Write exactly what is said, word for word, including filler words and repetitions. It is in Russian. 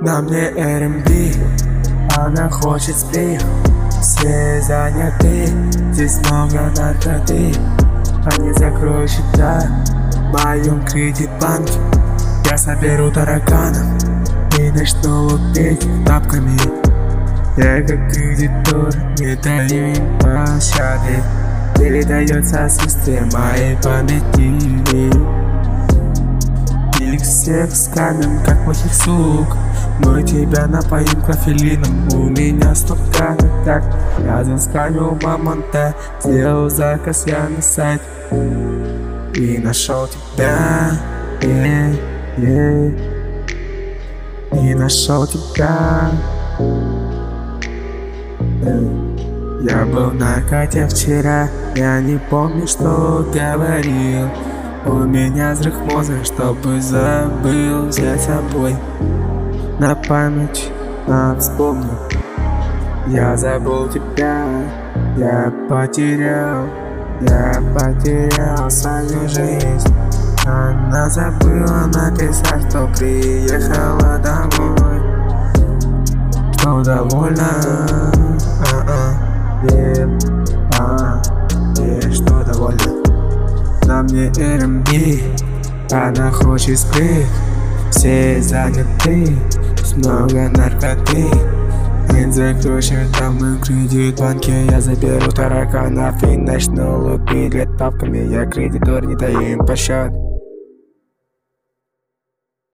На мне эр эм би, она хочет сплив. Все заняты, здесь много наркоты. Они закроют счета в моем кредит-банке. Я соберу тараканов и начну лупить тапками. Я как кредитор не даю им пощады. Передается отсутствие моей памяти. Их всех скамем, как плохих сук. Мы тебя напоим кофелином. У меня столько так. Я засканил мамонта, сделал заказ я на сайт и нашел тебя, yeah, yeah. И нашел тебя. Я был на наркоте вчера, я не помню, что говорил. У меня взрыв мозга, чтобы забыл взять с собой на память, на вспомню. Я забыл тебя, я потерял, я потерял свою жизнь. Она забыла написать, что приехала домой. Что довольна, а-а, yeah, а-а, yeah, что довольна. На мне эр эм би, она хочет сплив. Все заняты, много наркоты. Не закроешь там и кредит в банке. Я заберу тараканов и начну лупить летавками. Я кредитор, не даю им пощады.